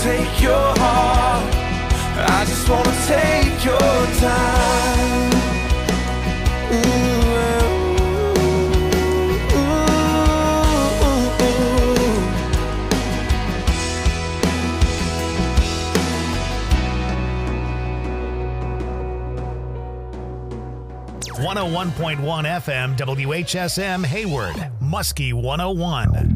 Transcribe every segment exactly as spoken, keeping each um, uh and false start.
take your heart. I just wanna take your time. Ooh. one oh one point one F M W H S M Hayward, Muskie one oh one.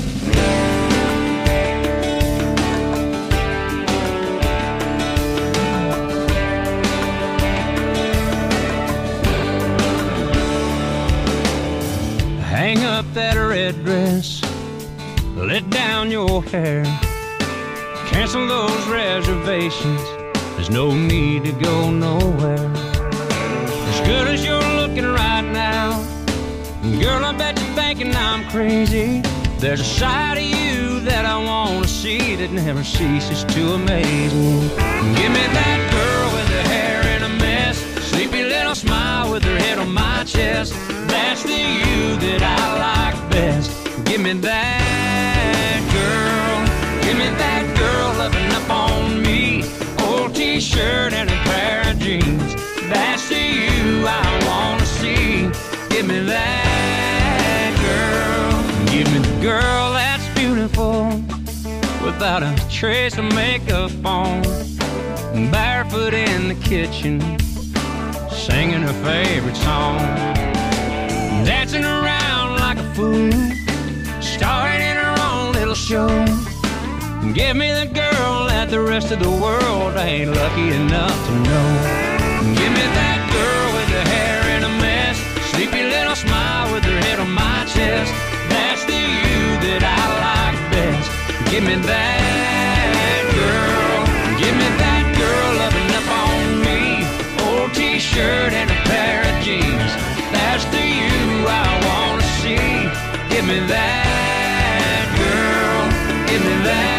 Hang up that red dress, let down your hair, cancel those reservations, there's no need to go nowhere. As good as you're looking right now, girl, I bet you're thinking I'm crazy. There's a side of you that I want to see that never ceases to amaze me. Give me that girl with her hair in a mess, sleepy little smile with her head on my chest. That's the you that I like best. Give me that girl, give me that girl loving up on me. Old t-shirt and a pair of jeans. That's the you I wanna see. Give me that girl. Give me the girl that's beautiful, without a trace of makeup on, barefoot in the kitchen, singing her favorite song, dancing around like a fool, starring in her own little show. Give me the girl that the rest of the world ain't lucky enough to know. Give me that girl with her hair in a mess, sleepy little smile with her head on my chest. That's the you that I like best. Give me that girl, give me that girl loving up on me. Old t-shirt and a pair of jeans. That's the you I wanna see. Give me that girl, give me that.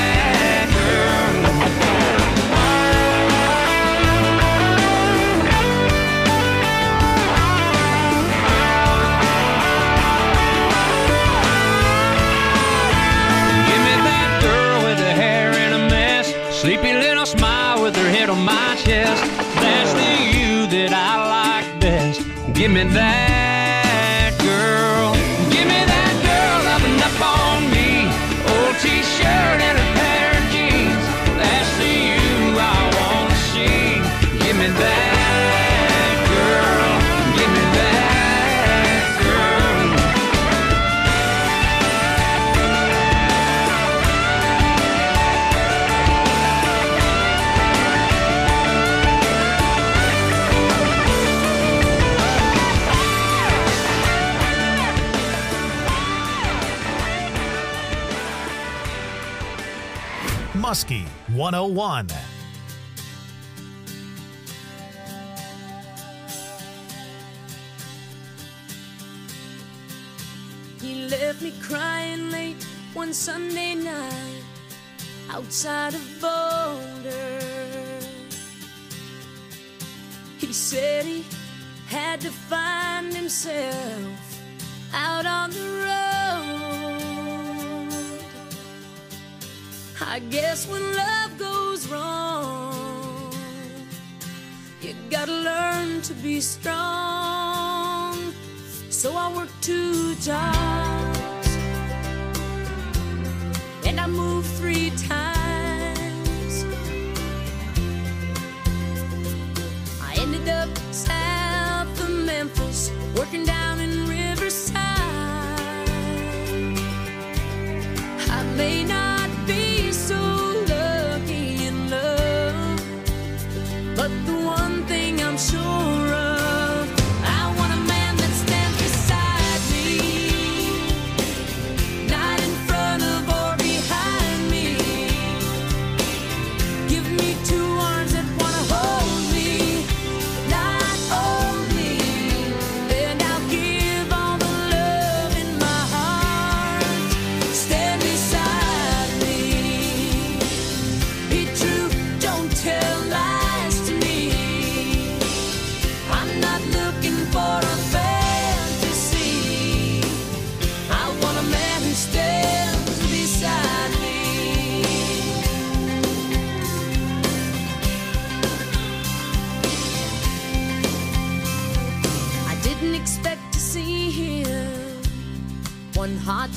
Sleepy little smile with her head on my chest. That's the you that I like best. Give me that girl. Give me that girl loving up on me. Old t-shirt and a pair of jeans. That's the you I wanna see. Give me that girl. Give me that girl. Muskie one oh one. He left me crying late one Sunday night outside of Boulder. He said he had to find himself out on the road. I guess when love goes wrong, you gotta learn to be strong. So I worked two jobs and I moved three times. I ended up south of Memphis, working down in Riverside. I may not be so lucky in love, but the one thing I'm sure of, I want a man that stands beside me, not in front of or behind me.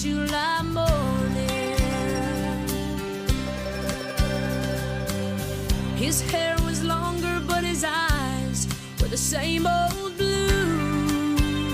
July morning. His hair was longer, but his eyes were the same old blue.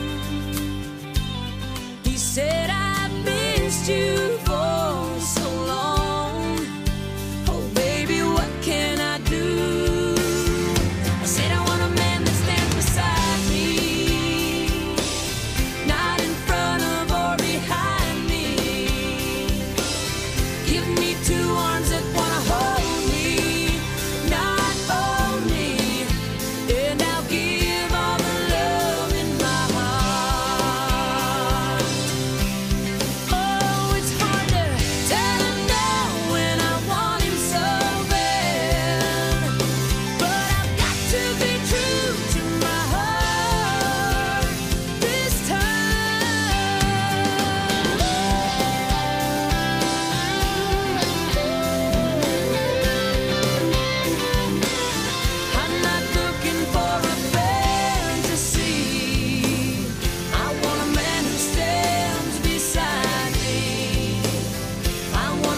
He said, I missed you for so long. Oh, baby, what can I do? I said, I want a man that stands beside me, not in front of or behind me. Give me two arms that wanna hold me, not own me, and I'll give all the love in my heart. Oh, it's hard to tell him no when I want him so bad, but I've got to be true to my heart this time. I'm not looking for a fantasy. I want a man who stands beside me. I want a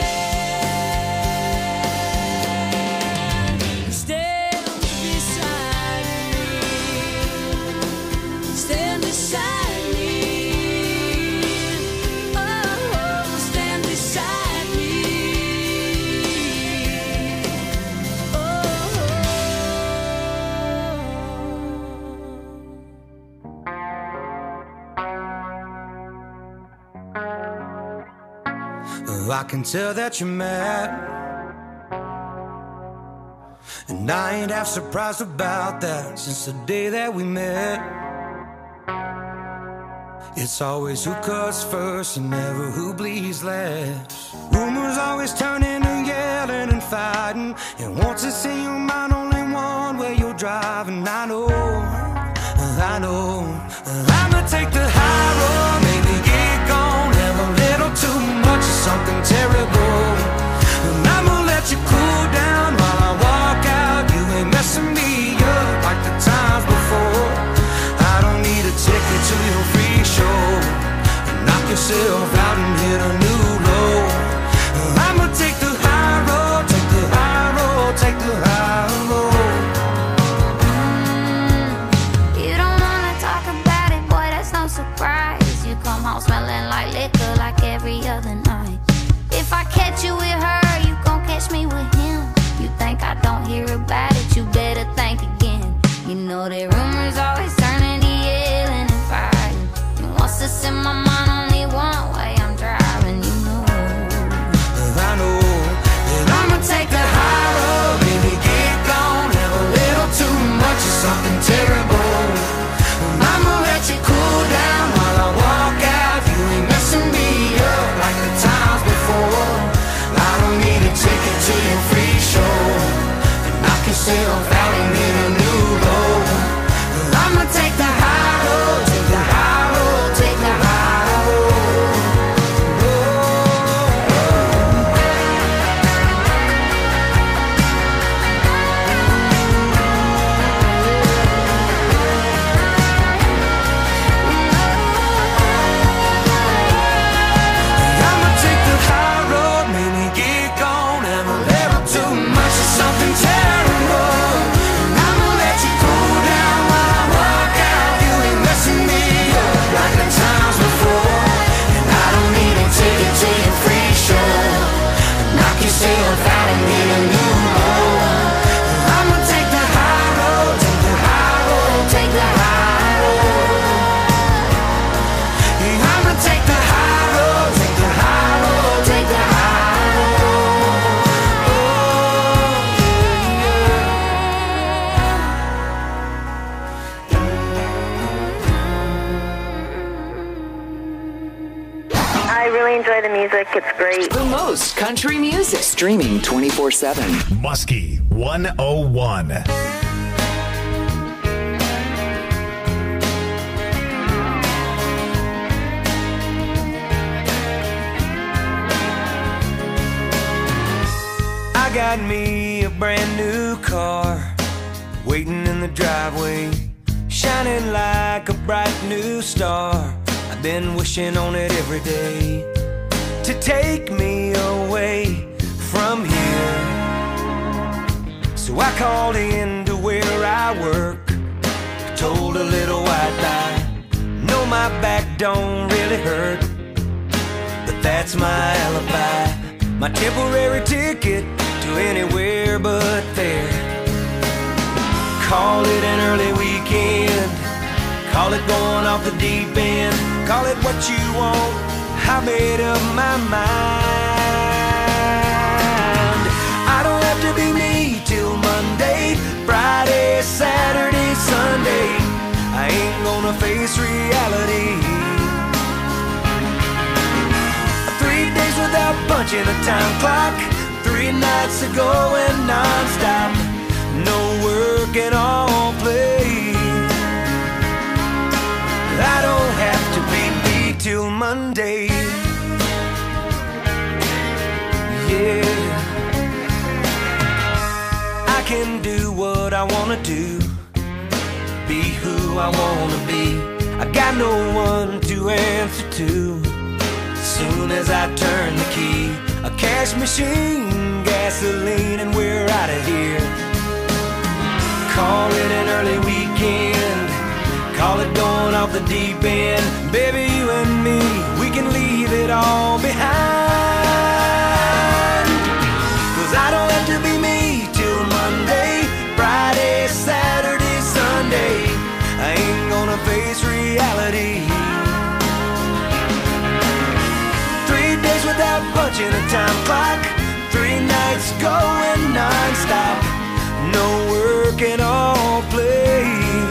man who stands beside me. Stand beside me. Oh, stand beside me. Oh, I can tell that you're mad, and I ain't half surprised about that. Since the day that we met, it's always who cuts first and never who bleeds last. Rumors always turn into yelling and fighting, and once it's in your mind, only one way you're driving. I know, I know, I'ma take the high road, maybe get gone, have a little too much of something terrible, and I'ma let you cool down while I walk out. You ain't messing me up like the times before. I don't need a ticket to your free show. Knock yourself out and hit a new low. I'ma take the high road, take the high road, take the high road. You don't wanna talk about it, boy, that's no surprise. You come home smelling like liquor like every other night. If I catch you with her, you gon' catch me with him. You think I don't hear about it, you better think again. You know that rumors always turn into yelling and fighting, and once it's in my mind, only one way I'm driving, you know. I know that I'ma take the high road, baby, get gone, have a little too much of something terrible. I'ma let you cool down while I walk out. You ain't messing me up like the times before. I don't need a ticket to your free show, and knock yourself out and hit a new low. I'ma take the high road, take the high road, take the high road. I'ma take the high road, maybe get gone, have a little too much of something terrible. I'ma let you cool down while I walk out. You ain't messing me up like the times before, and I don't need a ticket to your free show. Knock yourself out and hit a new low. I'ma take the high road, take the high road, take the high road. Yeah, I'ma take the high road, take the high road, take the high road. I really enjoy the music. It's great. The most country music. Streaming twenty-four seven. Muskie one oh one. I got me a brand new car, waiting in the driveway, shining like a bright new star. I been wishing on it every day to take me away from here. So I called in to where I work, told a little white lie. No, my back don't really hurt, but that's my alibi, my temporary ticket to anywhere but there. Call it an early weekend, call it going off the deep end, call it what you want, I made up my mind. I don't have to be me till Monday, Friday, Saturday, Sunday. I ain't gonna face reality. Three days without punching a time clock, three nights of going non-stop, no work and all play. I don't have to be me till Monday. Yeah, I can do what I wanna do, be who I wanna be. I got no one to answer to. As soon as I turn the key, a cash machine, gasoline, and we're out of here. Call it an early weekend, call it going off the deep end. Baby, you and me, we can leave it all behind. Cause I don't have to be me till Monday, Friday, Saturday, Sunday. I ain't gonna face reality. Three days without punching a time clock, three nights going non-stop, no work and all play.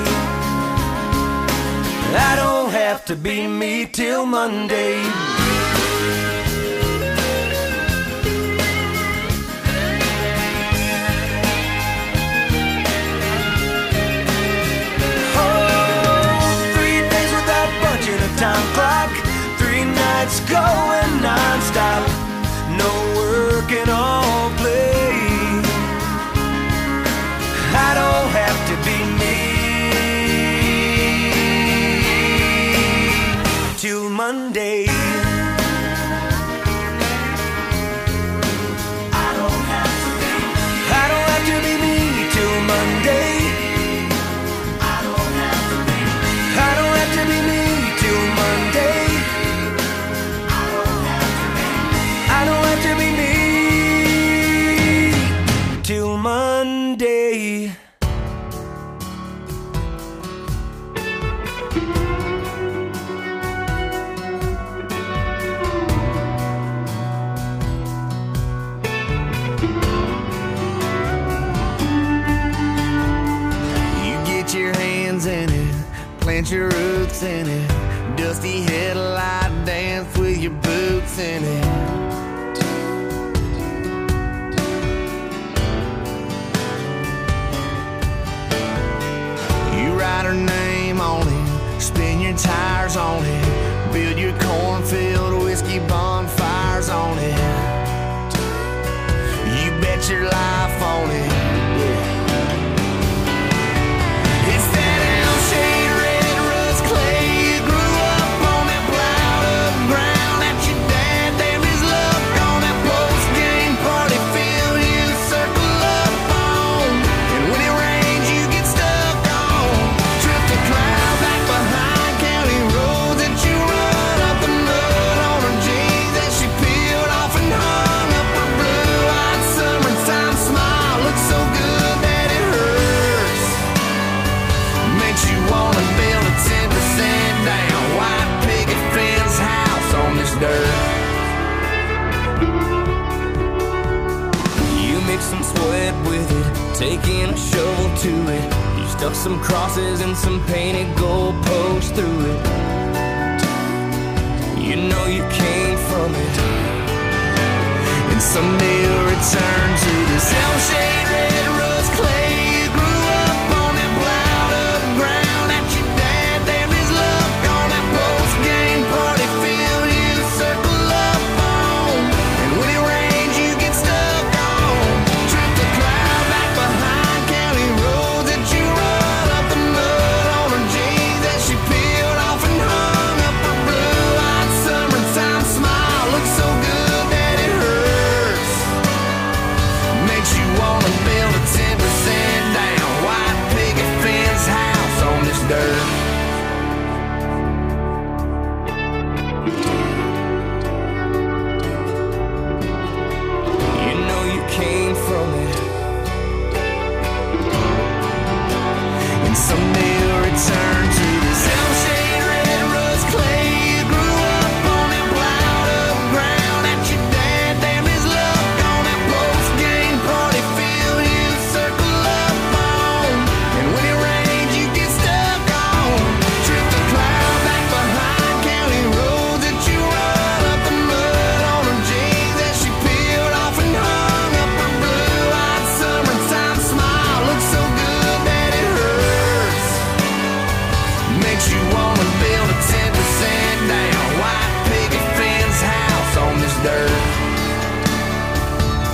I don't have to be me till Monday. Time clock, three nights going non-stop, no work and all play. I don't have to be me till Monday. I don't have to be, I don't have to be me till Monday. I don't have to be, I don't have to be me. Monday, I don't have to be, I don't have to be me till Monday. You get your hands in it, plant your roots in it, dusty headlight dance with your boots in it. You write her name on it, spin your tires on it, build your cornfield whiskey bonfires on it. You bet your life on it. It's that L-shaped red rust clay. Some sweat with it, taking a shovel to it. You stuck some crosses and some painted gold posts through it. You know you came from it, and someday you'll return to this L-shaped red rust clay. You grew up on that plowed up ground that your dad damned his luck on that post-game party field you circle up on. And when it rains you get stuck on. Trip the cloud back behind county roads that you run up the mud on her jeans that she peeled off and hung up her blue.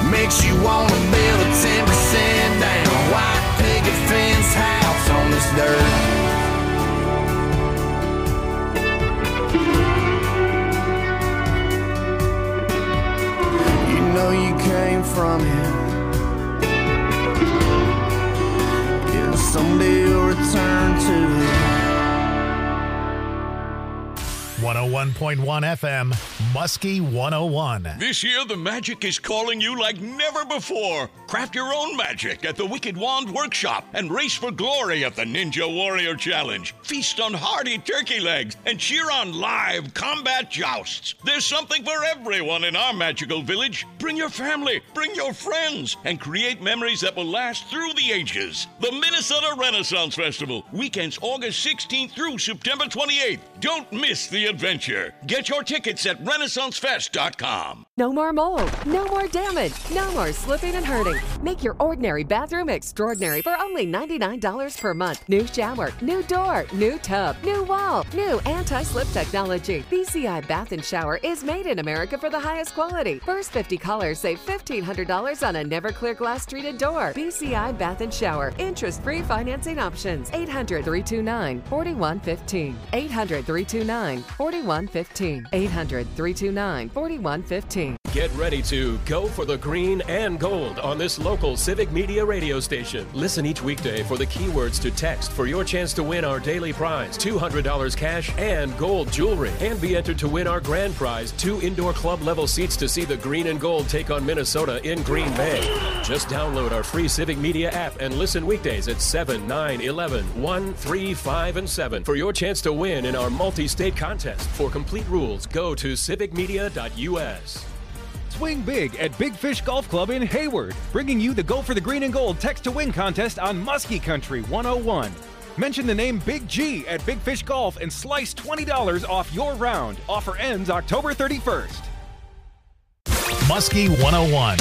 makes you want to build a ten percent down white picket fence house on this dirt. You know you came from here. Yeah, someday you'll return to it. one oh one point one F M, Muskie one oh one. This year, the magic is calling you like never before. Craft your own magic at the Wicked Wand Workshop and race for glory at the Ninja Warrior Challenge. Feast on hearty turkey legs and cheer on live combat jousts. There's something for everyone in our magical village. Bring your family, bring your friends, and create memories that will last through the ages. The Minnesota Renaissance Festival, weekends August sixteenth through September twenty-eighth. Don't miss the adventure. Get your tickets at renaissance fest dot com. No more mold, no more damage, no more slipping and hurting. Make your ordinary bathroom extraordinary for only ninety-nine dollars per month. New shower, new door, new tub, new wall, new anti-slip technology. B C I Bath and Shower is made in America for the highest quality. First fifty callers save fifteen hundred dollars on a never clear glass treated door. B C I Bath and Shower. Interest-free financing options. eight hundred, three two nine, four one one five. eight hundred, three two nine, four one one five. eight hundred, three two nine, four one one five. Get ready to go for the green and gold on this local Civic Media radio station. Listen each weekday for the keywords to text for your chance to win our daily prize, two hundred dollars cash and gold jewelry. And be entered to win our grand prize, two indoor club level seats to see the green and gold take on Minnesota in Green Bay. Just download our free Civic Media app and listen weekdays at seven, nine, eleven, one, three, five, and seven for your chance to win in our multi-state contest. For complete rules, go to civic media dot U S. Swing big at Big Fish Golf Club in Hayward, bringing you the Go for the Green and Gold Text to Win contest on Muskie Country one oh one. Mention the name Big G at Big Fish Golf and slice twenty dollars off your round. Offer ends October thirty-first. Muskie one oh one.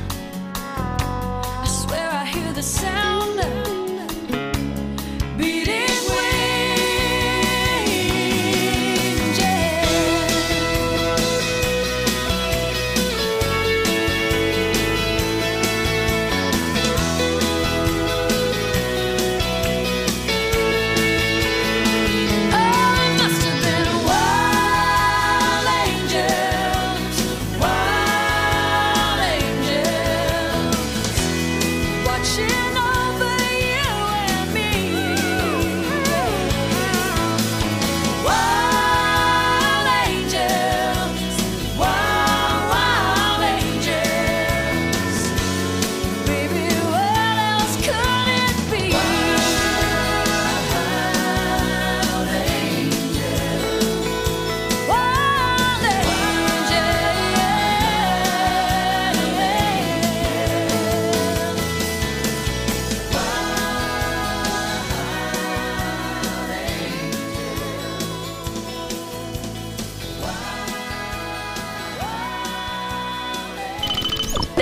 The sound beating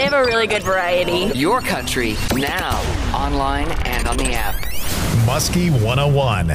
have a really good variety. Your country, now, online and on the app. Muskie one oh one.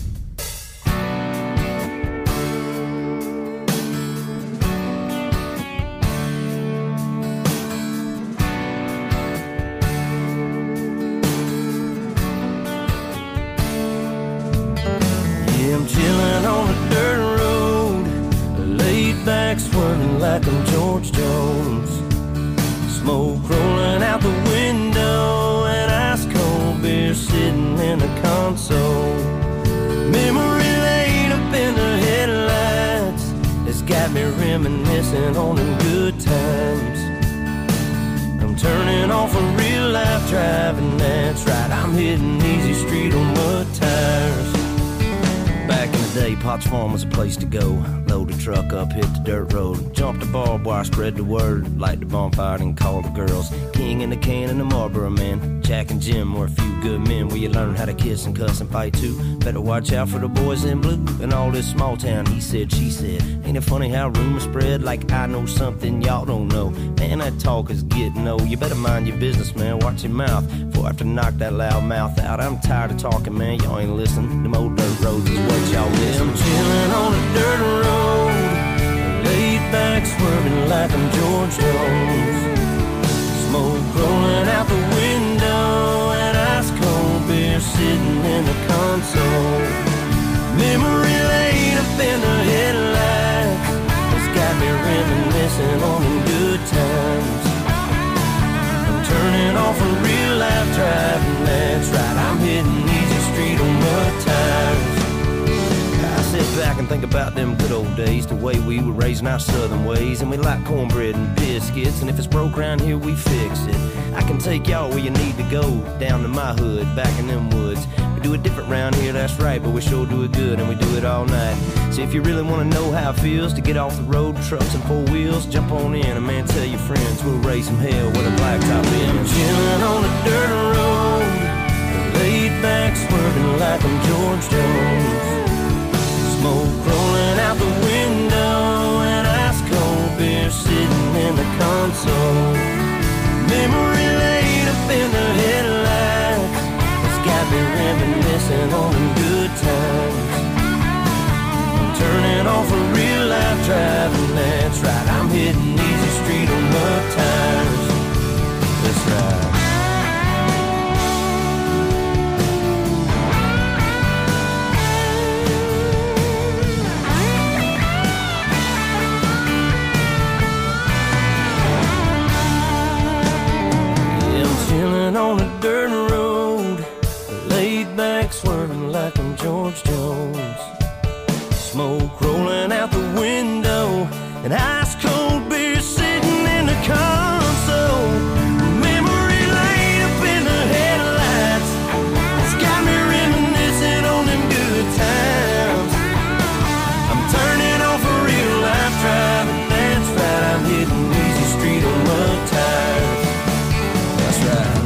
I'm chilling on a dirt road, laid back swerving like I'm George Jones. Smoke rolling out the window and ice cold beer sitting in the console. Memory lane up in the headlights has got me reminiscing on them good times. I'm turning off a real life driving, that's right, I'm hitting easy street on mud tires. Back in the day, Potts Farm was a place to go. Load the truck up, hit the dirt road. Jump the barbed wire, spread the word. Light the bonfire and call the girls. King in the can and the Marlboro man. Jack and Jim were a few good men where you learn how to kiss and cuss and fight too. Better watch out for the boys in blue. And all this small town, he said, she said. Ain't it funny how rumors spread like I know something y'all don't know? Man, that talk is getting old. You better mind your business, man. Watch your mouth before I have to knock that loud mouth out. I'm tired of talking, man. Y'all ain't listening. Them old dirt roads is what y'all miss. I'm chilling on a dirt road, laid back swerving like I'm George Jones. Smoke rolling out the window and ice cold beer sitting in the console. Memory lane up in the headlights has got me reminiscing on them good times. I'm turning off a real life driving, that's right, I'm hitting easy street on mud tires. I sit back and think about them good old days, the way we were raising our southern ways. And we like cornbread and biscuits, and if it's broke around here, we fix it. I can take y'all where you need to go, down to my hood, back in them woods. We do it different round here, that's right, but we sure do it good, and we do it all night. So if you really want to know how it feels to get off the road, trucks and four wheels, jump on in, and man, tell your friends we'll raise some hell with a blacktop in. I'm chilling on a dirt road, laid back swerving like I'm George Jones. Smoke rolling out the window and ice cold beer sitting in the console. Memory lane up in the headlights has got me reminiscing on them good times. I'm turning off a real life driving, that's right, I'm hitting easy street on mud tires. That's right. On a dirt road, laid back swerving like I'm George Jones. Smoke rolling out the window and ice cold beer sitting in the console. Memory lane up in the headlights, it's got me reminiscing on them good times. I'm turning off a real life driving, that's right, I'm hitting easy street on mud tires. That's right.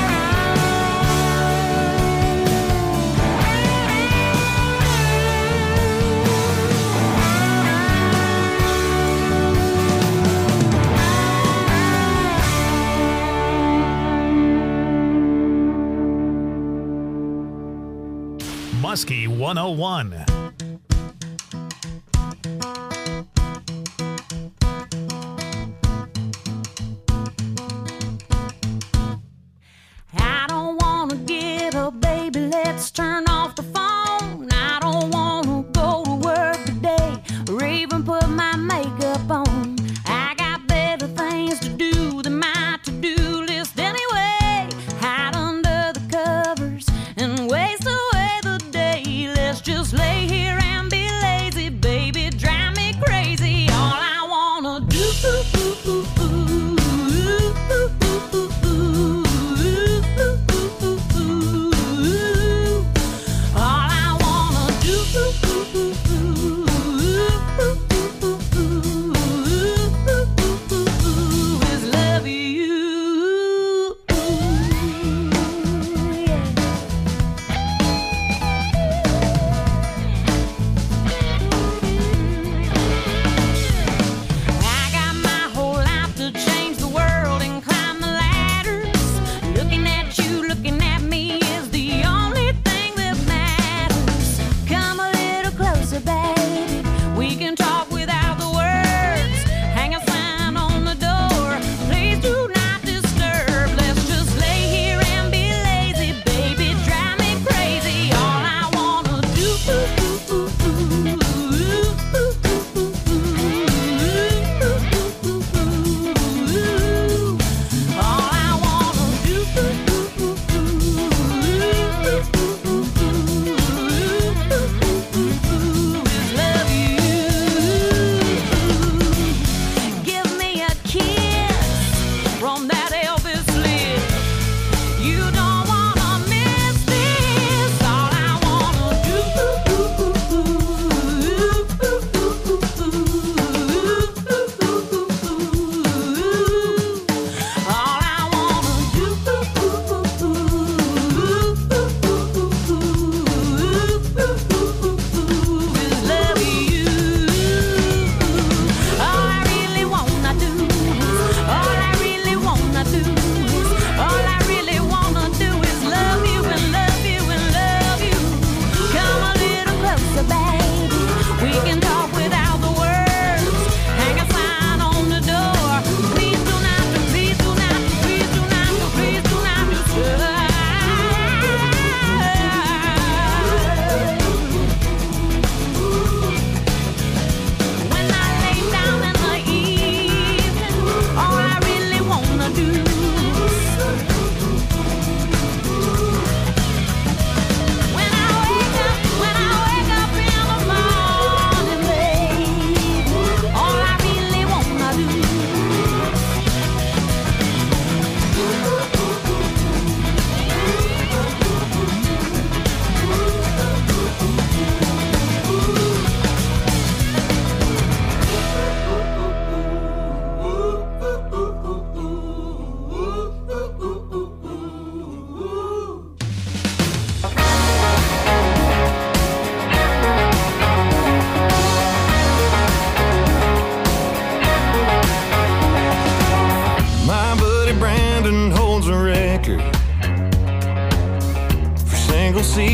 Muskie one oh one. I don't wanna get up, baby, let's turn off the phone. I don't wanna go to work today or even put my makeup on. I got better things to do than my to-do list anyway. Hide under the covers and waste away the day. Let's just lay here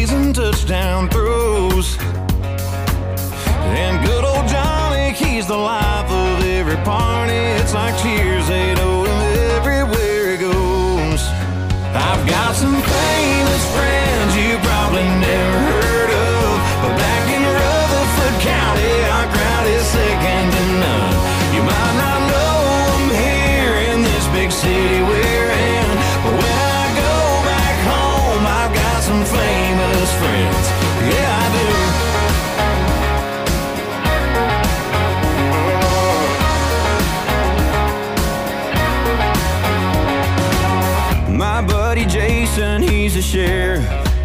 plays and touchdown throws. And good old Johnny, he's the life of every party. It's like cheers, they know him everywhere he goes. I've got some famous friends you probably never heard of, but back in Rutherford County, our crowd is second to none. You might not know them here in this big city we're in, but when I go back home, I've got some famous friends. Yeah, I do. My buddy Jason, he's a sheriff.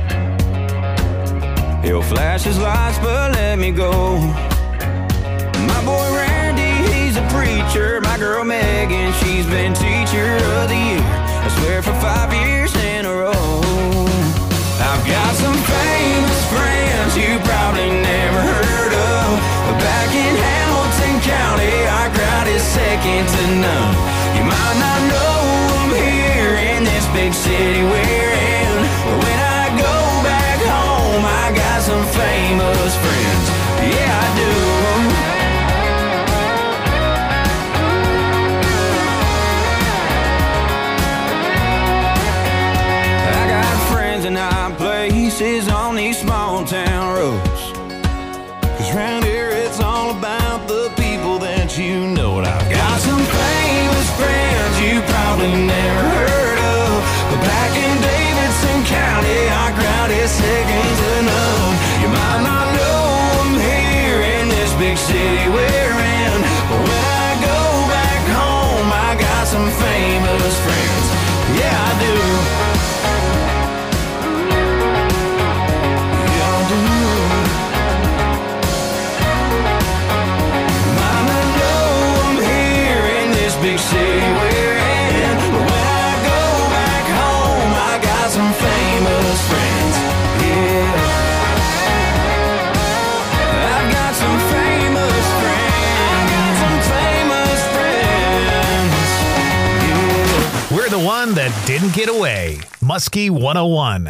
He'll flash his lights but let me go. My boy Randy, he's a preacher. My girl Megan, she's been teacher of the year, I swear for five years in a row. I've got some famous friends you probably never heard of, but back in Hamilton County, our crowd is second to none. You might not know them here in this big city we're in, but when I go back home, I got some famous friends. Yeah, I do. I got friends in high places on these small town roads, 'cause round here it's all about the people that you know. And I've got some famous friends you probably never heard of, but back in Davidson County, our crowd is second to none. You might not know them here in this big city we're in, but when I go back home, I got some famous friends. Yeah, I do. Yeah, I do. Might not know them here in this big city we're in, but when I go back home, I got some famous friends. Yeah, I've got some famous friends. Got some famous friends. Yeah. We're the one that didn't get away. Muskie one oh one.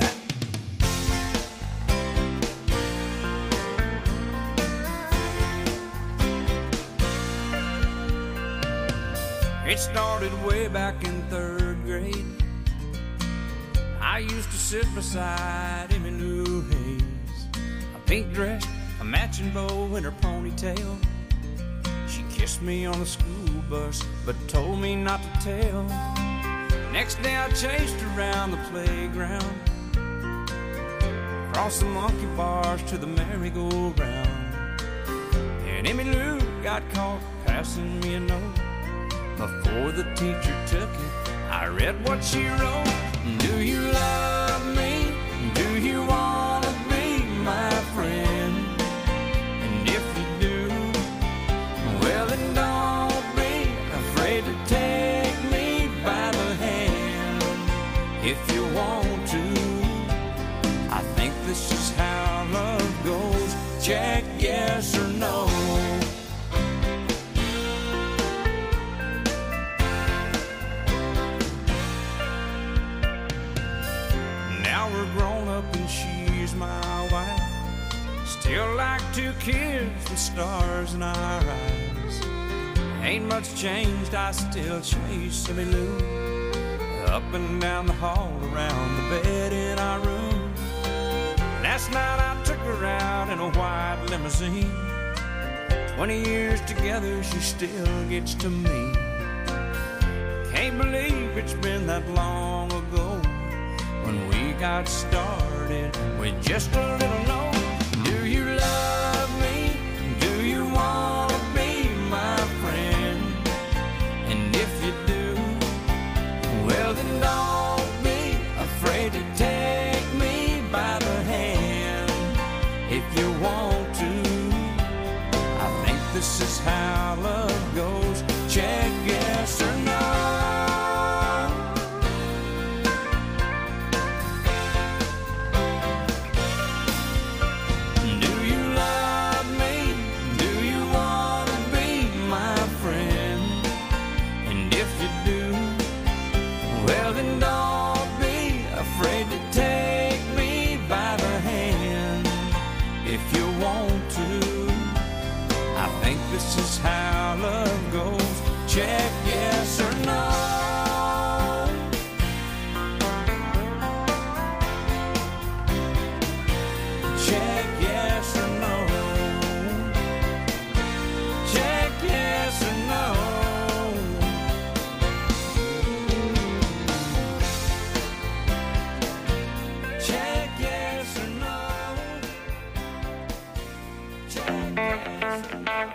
It started way back in third grade. I used to sit beside Emmy Lou Hayes, a pink dress, a matching bow in her ponytail. She kissed me on the school bus, but told me not to tell. Next day I chased her around the playground, across the monkey bars to the merry-go-round. And Emmy Lou got caught passing me a note. Before the teacher took it, I read what she wrote. Do you love me? Do you want to be my friend? And if you do, well then don't be afraid to take me by the hand. If you want to, I think this is how love goes. Check yes or no. Grown up and she's my wife, still like two kids with stars in our eyes. Ain't much changed, I still chase Emmy Lou up and down the hall, around the bed in our room. Last night I took her out in a white limousine. Twenty years together, she still gets to me. Can't believe it's been that long ago when we got started with just a little note. Do you love me? Do you want to be my friend? And if you do, well then don't be afraid to take me by the hand. If you want to, I think this is how love goes. Check yes or no. Well then don't be afraid to take me by the hand. this is how love goes. Check yes or no. Check yes or no. Check yes or no. Check yes or no. Check yes or no.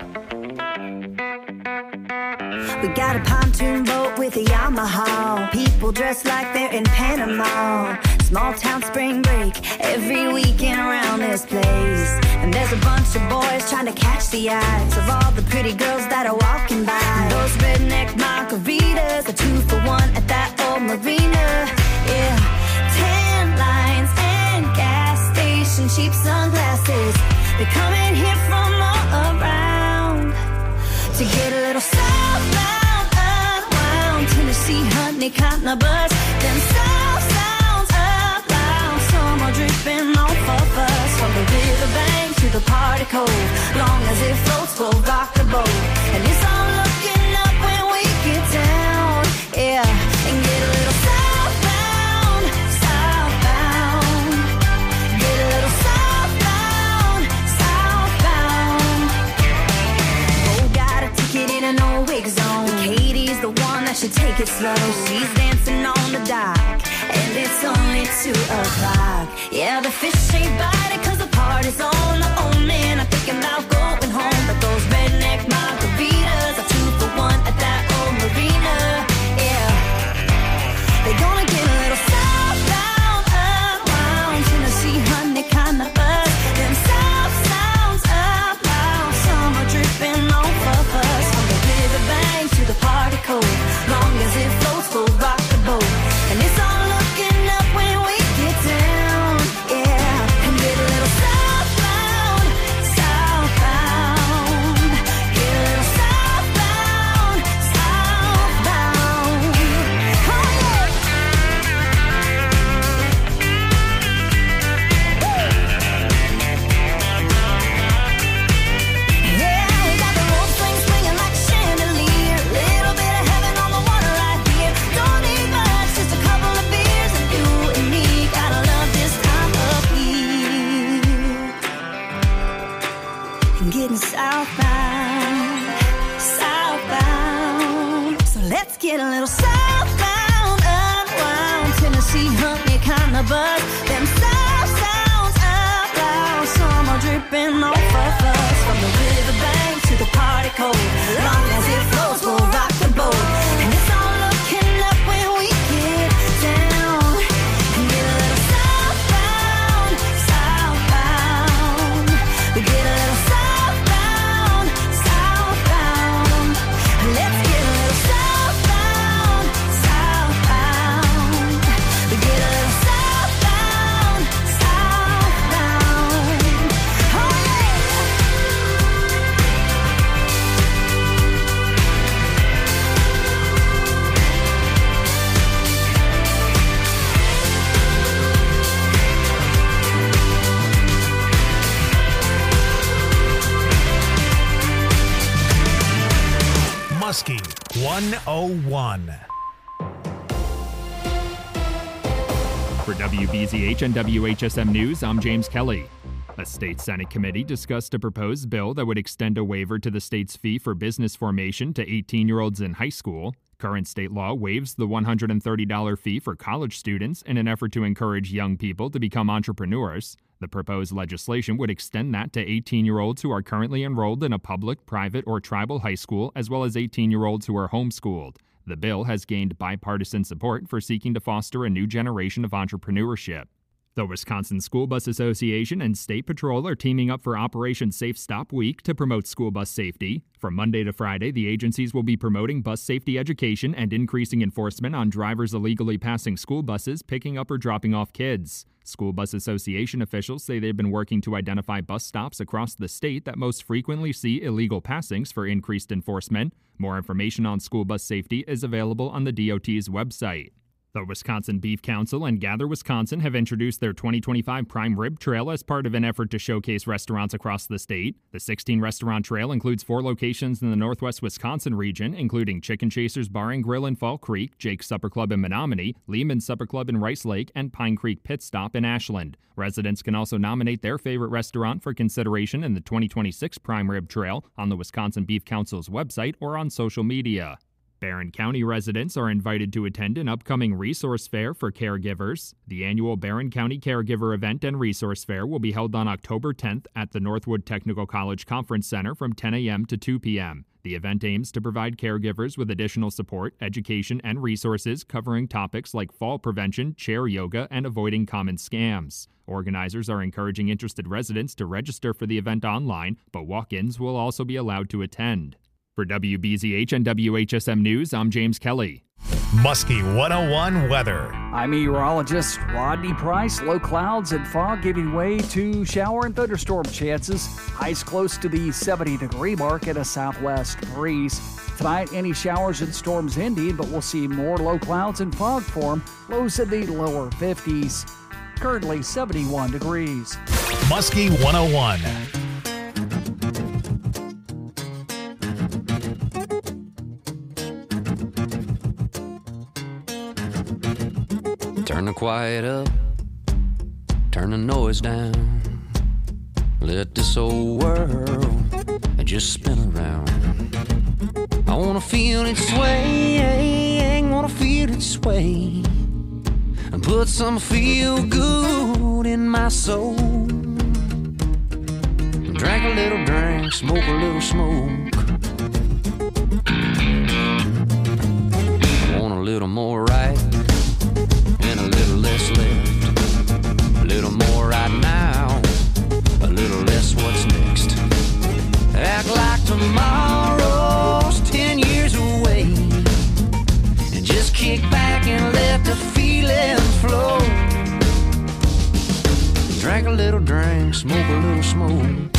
We got a pontoon boat with a Yamaha. People dressed like they're in Panama. Small town spring break every weekend around this place. And there's a bunch of boys trying to catch the eyes of all the pretty girls that are walking by. Those redneck margaritas are two for one at that old marina. Yeah, tan lines and gas station cheap sunglasses. They're coming here from all around to get a little southbound, unwound. Tennessee honey caught a bus. Then south sounds up loud. Summer dripping off of us. From the riverbank to the party cove. Long as it floats, we'll rock the boat. And it's all looking up when we get down. Yeah, and get a little southbound, southbound. Get a little southbound, southbound. Oh, got a ticket in an old wig zone. Katie's the one that should take it slow. She's dancing on the dock, and it's only two o'clock. Yeah, the fish ain't biting cause the party's on. The old man, I'm thinking about going home. But those redneck margaritas are two for one at that old marina. Yeah, they gonna get a little southbound, unwound. Tennessee honey kinda buzz. Them south sounds up loud. Summer dripping off of us. From the riverbank to the party cove. Long as it floats, we'll rock the boat. And it's all looking up when we get down. Yeah, and get a little southbound, southbound. Get a little southbound, southbound. Oh yeah. Yeah, we got the rope swing swinging like a chandelier. Little bit of heaven on the water right here. Don't need much, just a couple of beers and you and me. Gotta love this time of year. And getting southbound, southbound. So let's get a little southbound, unwound. Tennessee honey kinda buzz. Them south sounds up loud. Summer dripping off of us. From the riverbank to the party cove. Long as it flows, we'll rock the boat. And it's all looking up when we get down. And get a little southbound, southbound. We get a little southbound, southbound. Let's get a little southbound, southbound. We get a little southbound, southbound. Oh yeah. Muskie one oh one. For W B Z H and W H S M News, I'm James Kelly. A state Senate committee discussed a proposed bill that would extend a waiver to the state's fee for business formation to eighteen-year-olds in high school. Current state law waives the one hundred thirty dollars fee for college students in an effort to encourage young people to become entrepreneurs. The proposed legislation would extend that to eighteen-year-olds who are currently enrolled in a public, private, or tribal high school, as well as eighteen-year-olds who are homeschooled. The bill has gained bipartisan support for seeking to foster a new generation of entrepreneurship. The Wisconsin School Bus Association and State Patrol are teaming up for Operation Safe Stop Week to promote school bus safety. From Monday to Friday, the agencies will be promoting bus safety education and increasing enforcement on drivers illegally passing school buses, picking up or dropping off kids. School Bus Association officials say they've been working to identify bus stops across the state that most frequently see illegal passings for increased enforcement. More information on school bus safety is available on the D O T's website. The Wisconsin Beef Council and Gather Wisconsin have introduced their twenty twenty-five Prime Rib Trail as part of an effort to showcase restaurants across the state. The sixteen-restaurant trail includes four locations in the northwest Wisconsin region, including Chicken Chasers Bar and Grill in Fall Creek, Jake's Supper Club in Menominee, Lehman's Supper Club in Rice Lake, and Pine Creek Pit Stop in Ashland. Residents can also nominate their favorite restaurant for consideration in the twenty twenty-six Prime Rib Trail on the Wisconsin Beef Council's website or on social media. Barron County residents are invited to attend an upcoming resource fair for caregivers. The annual Barron County Caregiver Event and Resource Fair will be held on October tenth at the Northwood Technical College Conference Center from ten a.m. to two p.m. The event aims to provide caregivers with additional support, education, and resources covering topics like fall prevention, chair yoga, and avoiding common scams. Organizers are encouraging interested residents to register for the event online, but walk-ins will also be allowed to attend. For W B Z H and W H S M News, I'm James Kelly. Muskie one oh one weather. I'm meteorologist Rodney Price. Low clouds and fog giving way to shower and thunderstorm chances. Highs close to the seventy degree mark and a southwest breeze. Tonight, any showers and storms ending, but we'll see more low clouds and fog form. Lows in the lower fifties. Currently seventy-one degrees. Muskie one oh one. Turn the quiet up, turn the noise down. Let this old world just spin around. I wanna feel it sway, wanna feel it sway, and put some feel good in my soul. Drink a little drink, smoke a little smoke. I want a little more right and a little less left. A little more right now, a little less what's next. Act like tomorrow's ten years away, and just kick back and let the feeling flow. Drink a little drink, smoke a little smoke.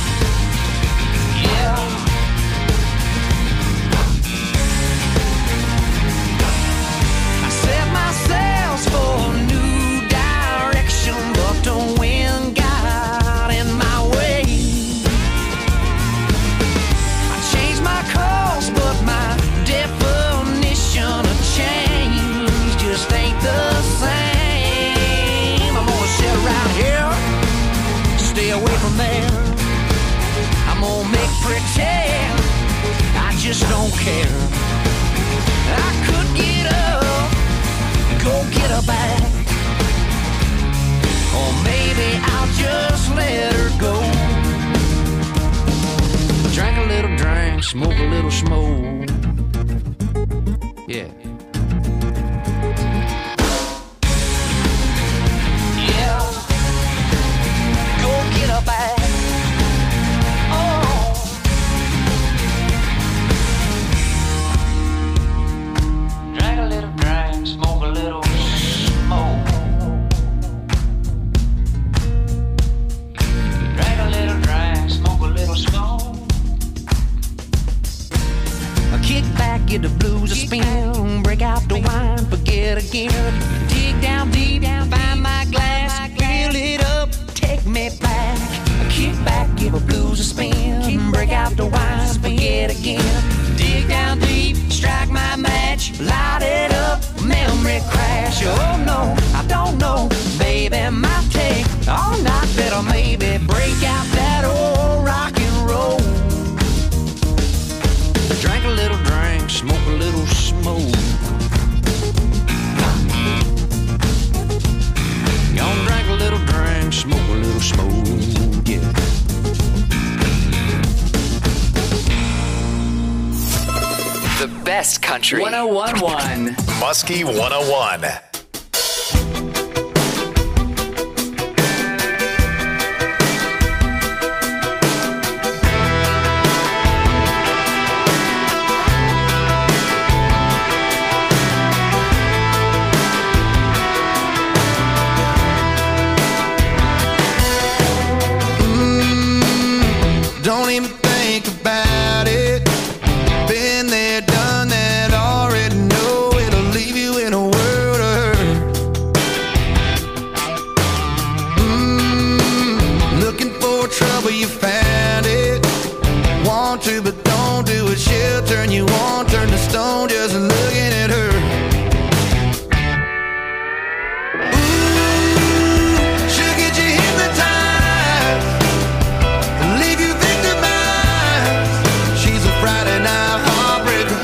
Yeah. For a new direction, but the wind got in my way. I changed my course, but my definition of change just ain't the same. I'm gonna sit around here, stay away from there. I'm gonna make pretend I just don't care. I could get up, go get her back, or maybe I'll just let her go. Drink a little drink, smoke a little smoke. Yeah. Yeah. Go get her back. Oh. Drink a little drink, smoke a little smoke. Drink a little drink, smoke a little smoke. I kick back, get the blues a spin, break out the wine, forget again. Dig down deep, find my glass, fill it up, take me back. I kick back, give the blues a spin, break out the wine, forget again. Dig down deep, strike my match, light it up, memory crash. Oh no, I don't know, baby, might take all night, better maybe break out that old rock and roll. Drink a little drink, smoke a little smoke. Gonna drink a little drink, smoke a little smoke, yeah. The best country. one oh one point one. Muskie one oh one. Don't even think about it. Been there, done that, already know it'll leave you in a world of you found it. Want to, but don't do it. She'll turn you on, turn to stone just looking at her. Ooh, she'll get you hypnotized, leave you victimized. She's a Friday night heartbreaker.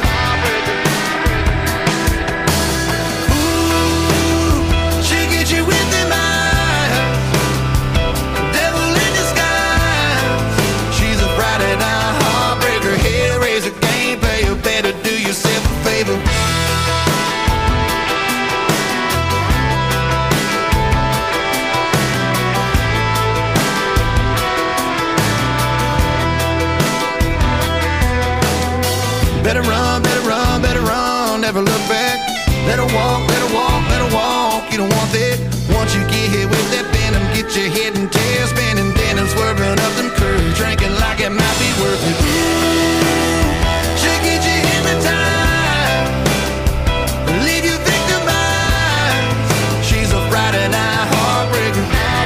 Ooh, she'll get you with them eyes, devil in disguise. She's a Friday night heartbreaker. Hellraiser, can't pay you, better do yourself a favor. Better run, better run, better run, never look back. Better walk, better walk, better walk. You don't want that. Once you get hit with that venom, get your head and tail spinning, then and swerving up them curves, drinking like it might be worth it. She'll get you hypnotized, leave you victimized. She's a Friday night heartbreaker.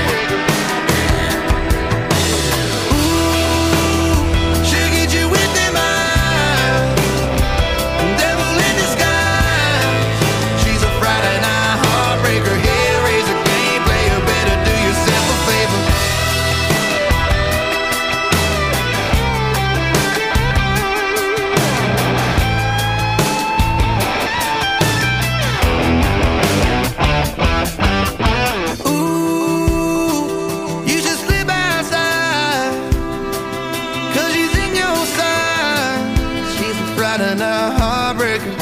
Ooh, she'll get you with them eyes, devil in disguise. She's a Friday night heartbreaker. Hellraiser, game player, better do yourself a favor. Ooh, you should slip outside, 'cause she's in your side. She's a Friday night heartbreaker.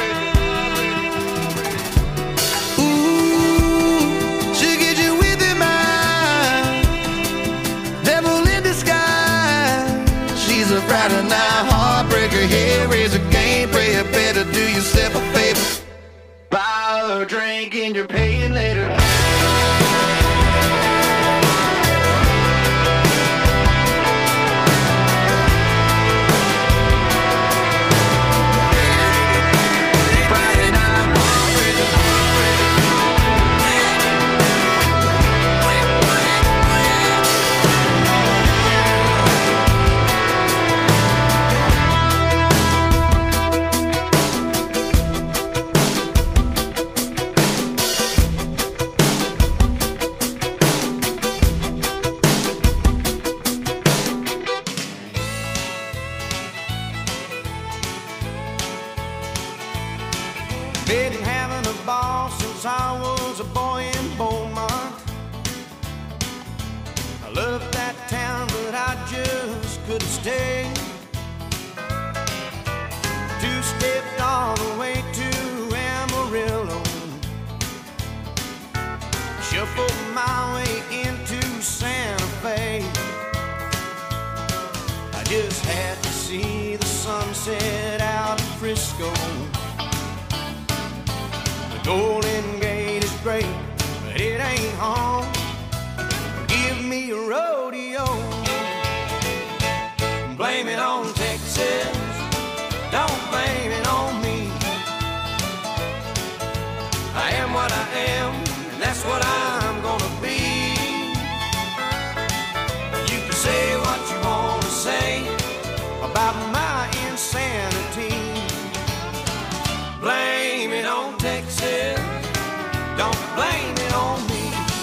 Ooh, she'll get you with them eyes, devil in disguise. She's a Friday night heartbreaker. Hellraiser, game player, better do yourself a favor. Buy her a drink and you're paying later. Friday night heartbreaker. Been having a ball since I was a boy in Beaumont. I loved that town, but I just couldn't stay. Two-stepped all the way to Amarillo, shuffled my way into Santa Fe. I just had to see the sunset out in Frisco. The Golden Gate is great, but it ain't home. Give me a rodeo, blame it on Texas, don't blame it on me. I am what I am, and that's what I'm gonna be. You can say what you want to say about my insanity. Blame it on Texas, don't blame it on me.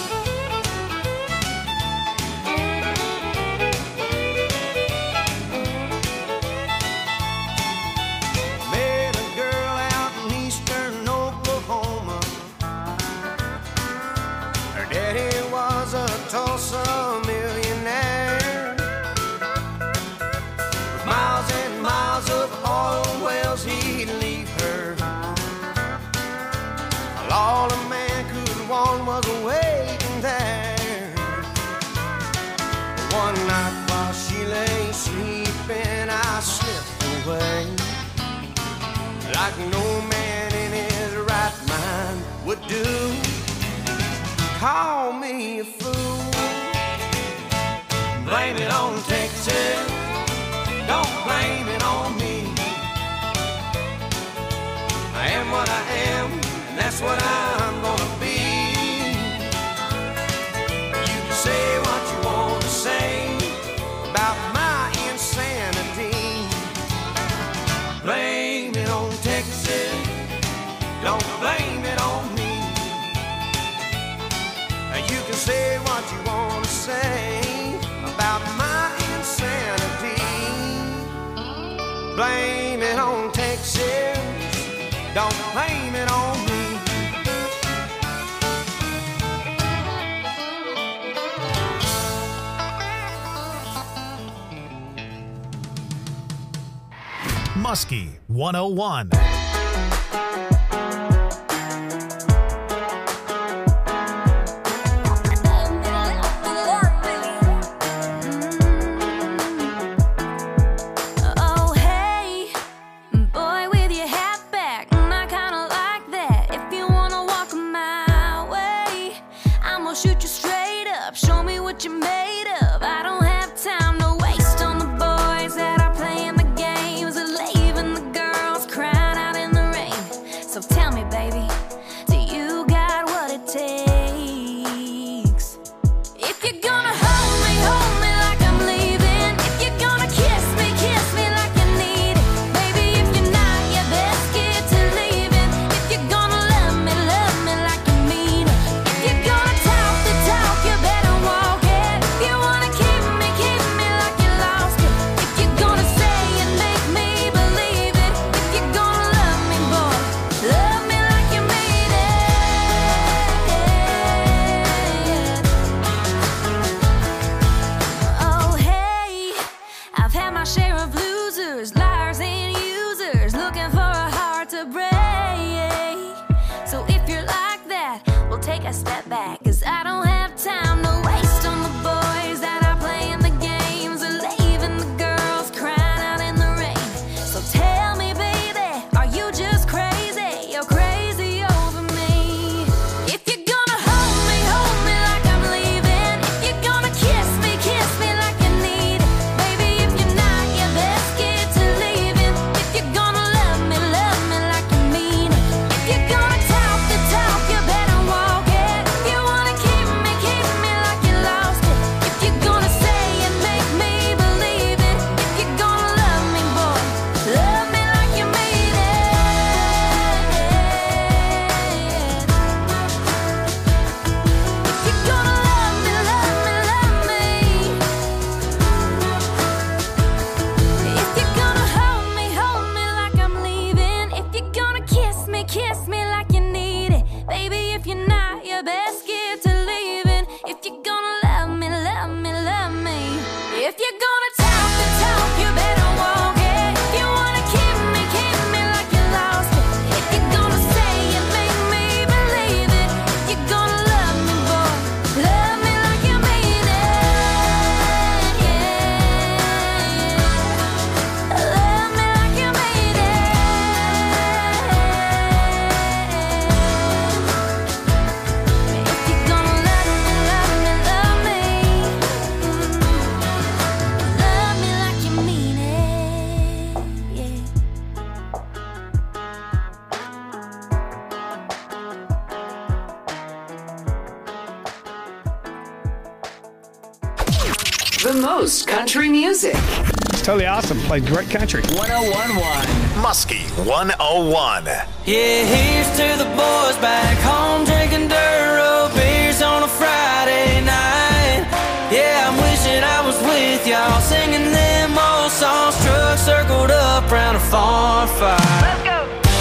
Met a girl out in eastern Oklahoma. Her daddy was a Tulsa millionaire, with miles and miles of oil wells he'd leave her. All a man could want was waiting there. One night while she lay sleeping, I slipped away, like no man in his right mind would do. Call me a fool, blame it on Texas, don't blame it on me. I am what I am, that's what I'm gonna be. You can say what you want to say don't blame it on me. Muskie one oh one. Oh, hey, boy with your hat back, I kinda like that. If you wanna walk my way, I'm gonna shoot you straight up, show me what you're made of. I don't have time to waste on the boys that are playing the games and leaving the girls crying out in the rain. So tell me, baby, do you got what it takes? If you're gonna hold me, hold me like I'm leaving. If you're gonna kiss me, kiss me like you need it. Baby, if you're not, you best get to leaving. If you're gonna love me, love me like you mean it. If you're gonna talk the talk, you better walk it. If you wanna keep me, keep me like you lost it. If you're gonna say and make me believe it. If you're gonna love me, boy, love me like you mean it. Oh, hey, I've had my share of losers, liars and users, looking for a heart to break. So if you're like that, we'll take a step back, 'cause I don't have time to waste on the boys that are playing the games and leaving the girls crying out in the rain. So tell me, baby, are you just crazy? You're crazy over me. If you're gonna hold me, hold me like I'm leaving. If you're gonna kiss me, kiss me like you need it. Baby, if you're not, you best get to leaving. If you're gonna love me, love me like you mean it. If you're gonna talk the talk, you better walk it. If you wanna keep me, keep me like you lost it. If you're gonna say and make me believe it. If you're gonna love me, boy, love me like you mean it. If you're gonna love me, love me, love me. If you're gonna hold me, hold me like I'm leaving. If you're gonna kiss me, kiss me like you need it. Baby, if you're not, you best get to leaving. If you're gonna love me, love me, love me. If you're gonna talk the talk, you better walk it. If you wanna keep me, keep me like you lost it. If you're gonna say and make me believe it. If you're gonna love me, boy, love me like you mean it. Yeah. Love me like you mean it. If you're gonna love me, love me, love me. Love me like you mean it. Yeah. The most country music. Totally awesome. Played great country. one oh one point one. Muskie one oh one. Yeah, here's to the boys back home drinking Duro beers on a Friday night. Yeah, I'm wishing I was with y'all singing them old songs, truck circled up round a farm fire. Let's go.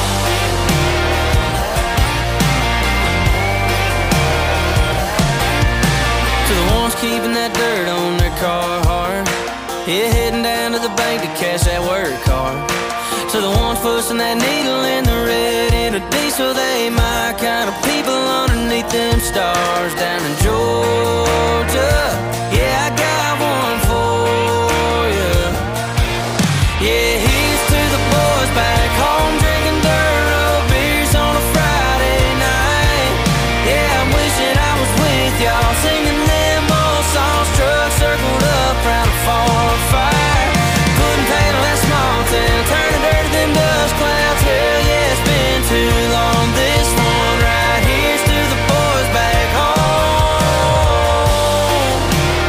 To the ones keeping that dirt on their car hard. Yeah, heading down to the bank to cash that work card. To the ones pushing that needle in the red in a diesel, they my kind of people underneath them stars down in Georgia. Yeah, I got one for you. Yeah, here's to the boys back home drinking Duro beers on a Friday night. Yeah, I'm wishing I was with y'all singing them old songs, truck circled up round a farm fire. Couldn't paint that small town, turning dirt to them dust clouds. Hell yeah, it's been too long. This one right here's to the boys back home.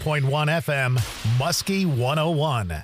point one F M, Muskie one oh one.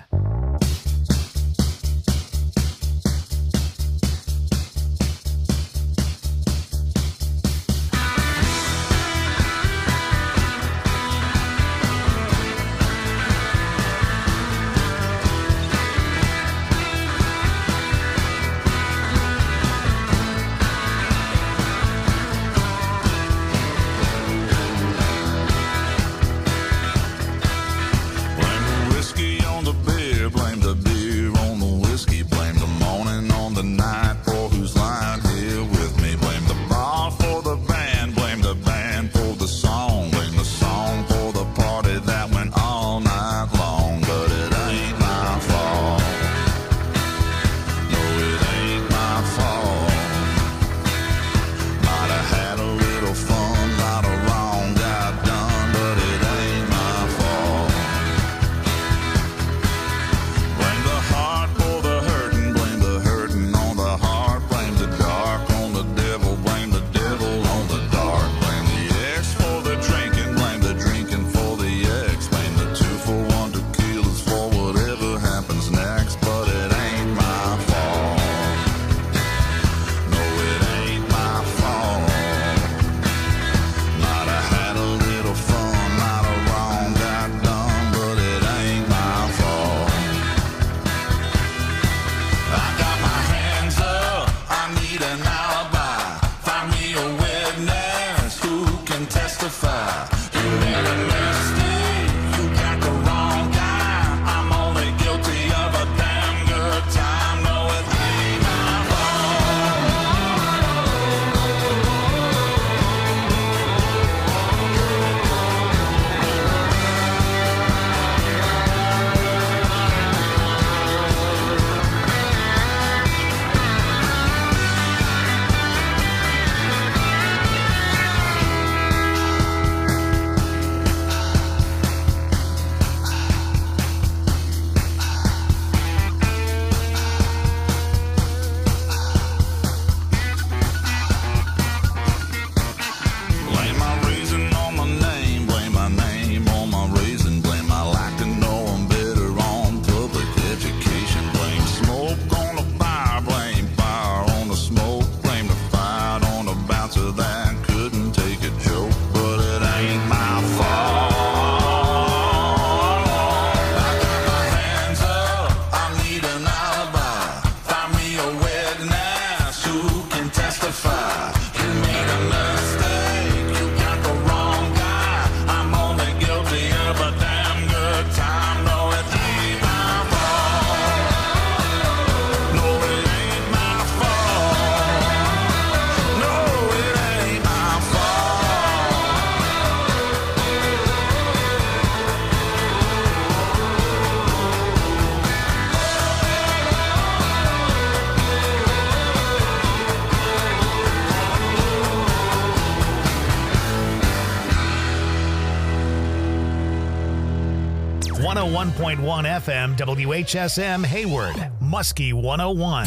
one oh one point one F M, W H S M Hayward, Muskie one oh one.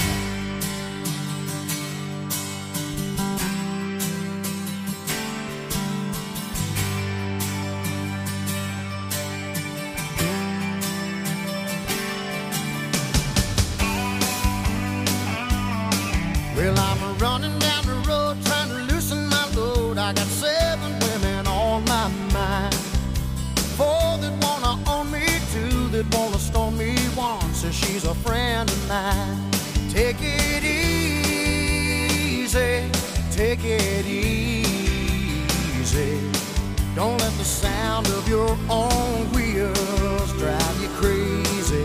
Well, I'm running down the road trying to loosen my load. I got seven women on my mind. Four that wanna own me, two that wanna stone me, one says she's a friend of mine. Take it easy, take it easy. Don't let the sound of your own wheels drive you crazy.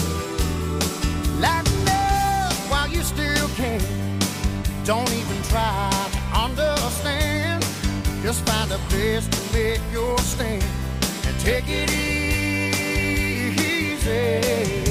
Lighten up while you still can. Don't even try to understand. Just find a place to make your stand and take it easy.